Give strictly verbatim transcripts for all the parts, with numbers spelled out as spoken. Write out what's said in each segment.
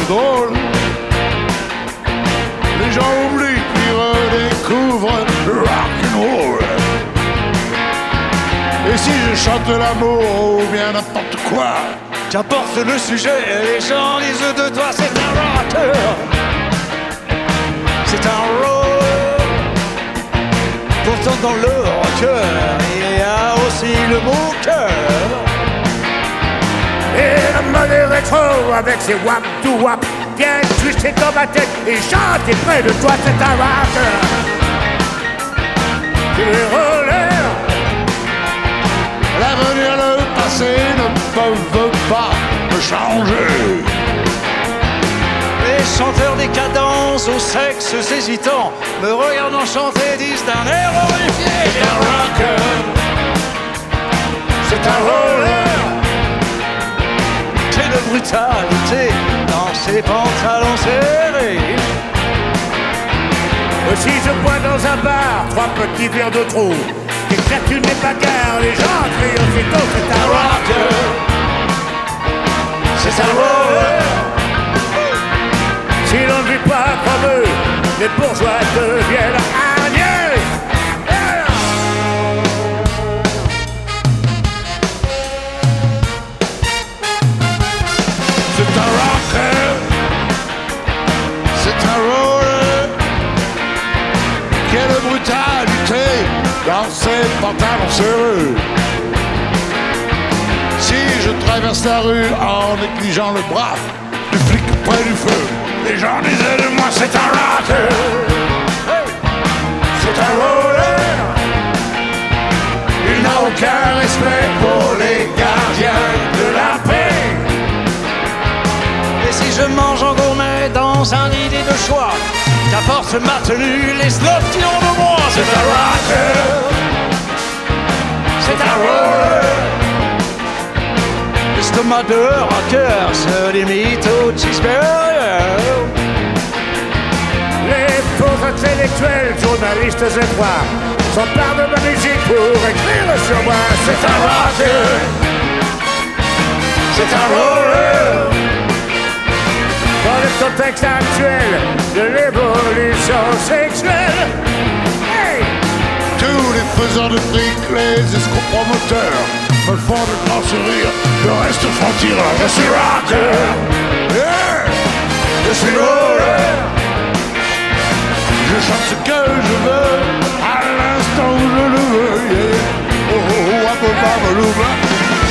drôle. Les gens oublient puis redécouvrent le rock'n'roll. Et si je chante l'amour ou bien n'importe quoi, qu'importe le sujet, les gens disent de toi c'est un rocker. C'est un rock. Pourtant dans le rocker, il y a aussi le mot cœur. Et le mode est rétro avec ses wap to wap. Viens twister comme ma tête et chante et près de toi c'est un rocker. Les rollers, l'avenir, le passé ne peuvent pas me changer. Les chanteurs des cadences aux sexes hésitants me regardant chanter disent d'un air horrifié. c'est un rocker. C'est un roller. Quelle brutalité dans ses pantalons serrés. Si je bois dans un bar, trois petits verres de trop, qu'éclate une bagarres, les gens crient aussitôt c'est un rocker. C'est un roller. Si l'on ne vit pas comme eux, les bourgeois deviennent agneux. C'est un rocker, c'est un roller. Quelle brutalité dans ses pantalons serreux. Si je traverse la rue en négligeant le bras du flic près du feu, les gens disaient de moi c'est un rocker. C'est un roller. Il n'a aucun respect pour les gardiens de la paix. Et si je mange en gourmet dans un idée de choix, qu'apporte ma tenue les snobs qui ont de moi. C'est un rocker. C'est un roller. L'estomac de rocker se limite au cheeseburger. Les pauvres intellectuels, journalistes et quoi, s'emparent de ma musique pour écrire sur moi. C'est un rocker. C'est un roller. Dans le contexte actuel de l'évolution sexuelle. Hey! Tous les faiseurs de fric, les escrocs promoteurs me font de grands sourires, le reste font tireur. Je suis rocker, yeah. Je suis roller. Je chante ce que je veux, à l'instant où je le veux, yeah. Oh oh oh, un peu pas me l'oublie.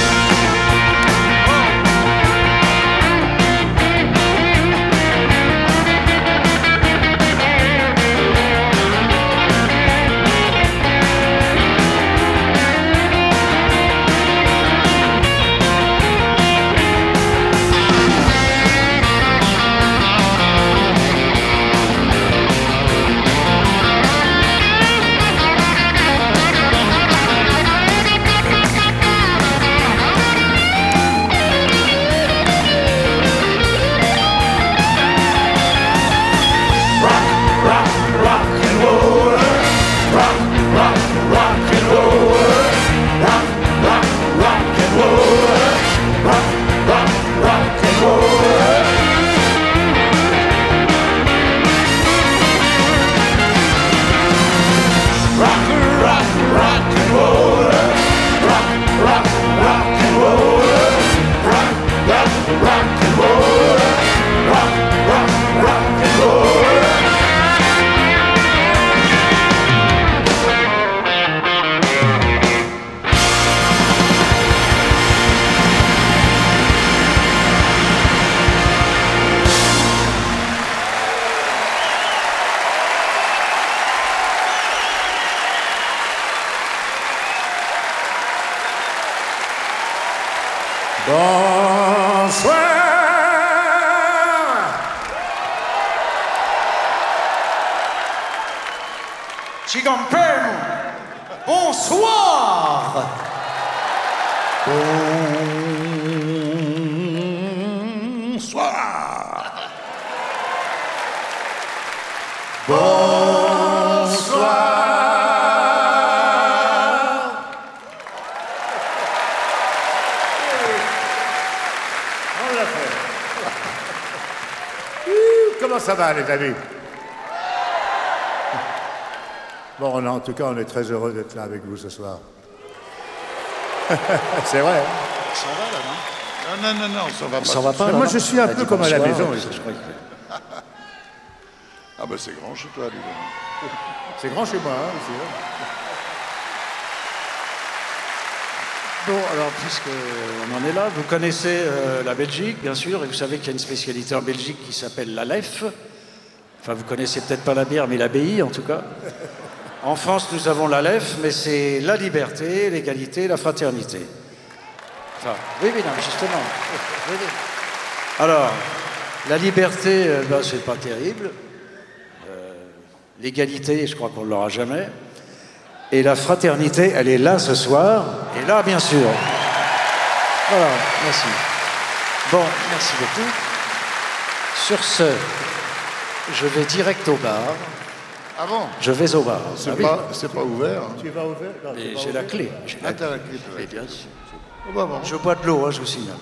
Bonsoir. Chigampem, bonsoir. Bonsoir. Bonsoir. On l'a fait. ça va, les amis? Bon, en tout cas, on est très heureux d'être là avec vous ce soir. C'est vrai. Hein? On s'en va, là, non? Non, non, non, non, ça va On pas. s'en va pas, Mais là, moi, non? je suis un On a peu dit comme à la bonsoir, maison, euh, ici. je crois que- Ah ben c'est grand chez toi, dis donc. C'est grand chez moi, hein, ici. Hein. Bon, alors, puisqu'on en est là, vous connaissez euh, la Belgique, bien sûr, et vous savez qu'il y a une spécialité en Belgique qui s'appelle la Lef. Enfin, vous connaissez peut-être pas la bière, mais l'abbaye, en tout cas. En France, nous avons la Lef, mais c'est la liberté, l'égalité, la fraternité. Enfin, oui, oui, non, mais justement. Oui, oui. Alors, la liberté, euh, ben, c'est pas terrible. Euh, l'égalité, je crois qu'on ne l'aura jamais. Et la fraternité, elle est là ce soir, et là, bien sûr. Voilà, merci. Bon, merci beaucoup. Sur ce, je vais direct au bar. Ah bon? Je vais au bar. C'est Ah oui. pas, c'est pas ouvert. Hein. Tu vas ouvert? Non, tu Et vas j'ai la ouvert. clé. J'ai la Ah, t'as la clé, toi. clé, bien sûr. Oh, bah bon. Je bois de l'eau, hein, je vous signale.